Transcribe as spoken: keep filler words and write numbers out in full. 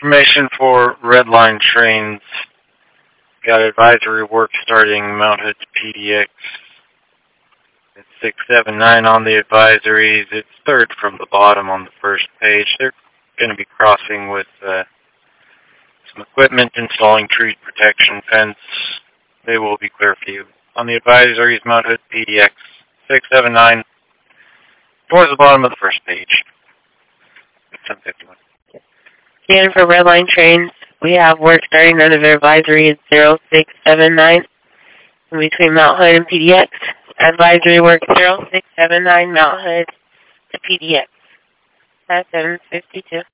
Information for Red Line trains. Got advisory work starting Mount Hood to P D X. It's six seven nine on the advisories. It's third from the bottom on the first page. They're going to be crossing with uh, some equipment, installing tree protection fence. They will be clear for you. On the advisories, Mount Hood P D X six seven nine, towards the bottom of the first page. seven fifty-one. Again, for Red Line trains, we have work starting under their advisory at zero six seven nine in between Mount Hood and P D X. Advisory work zero six seven nine Mount Hood to P D X. That's seven fifty-two.